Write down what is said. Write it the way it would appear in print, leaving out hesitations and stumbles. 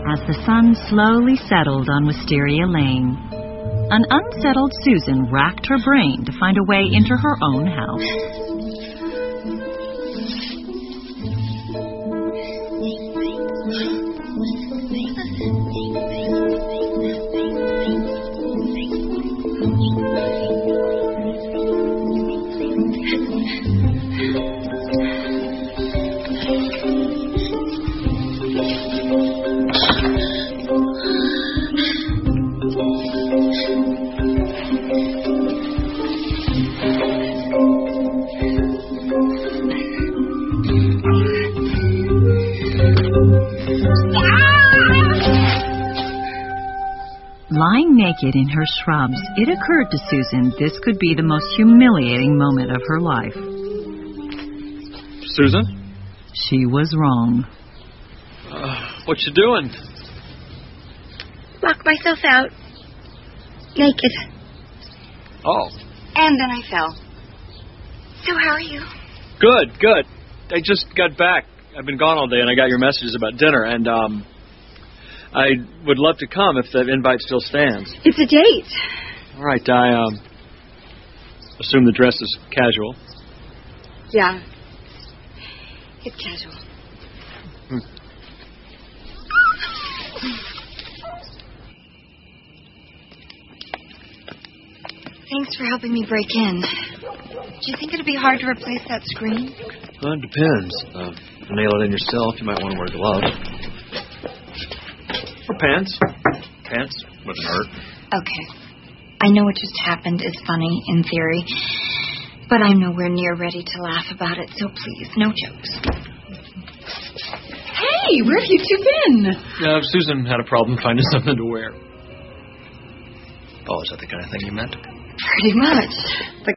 as the sun slowly settled on Wisteria Lane. An unsettled Susan racked her brain to find a way into her own house. Lying naked in her shrubs, it occurred to Susan this could be the most humiliating moment of her life. Susan? She was wrong. What you doing? Locked myself out. Naked. Oh. And then I fell. So how are you? Good. I just got back. I've been gone all day, and I got your messages about dinner, and, I would love to come if the invite still stands. It's a date. All right, I assume the dress is casual. Yeah. It's casual. Thanks for helping me break in. Do you think it'd be hard to replace that screen? Well, it depends. Nail it in yourself, you might want to wear gloves. Or pants. Pants wouldn't hurt. Okay. I know what just happened is funny in theory, but I'm nowhere near ready to laugh about it, so please, no jokes. Hey, where have you two been? Susan had a problem finding something to wear. Oh, is that the kind of thing you meant? Pretty much. The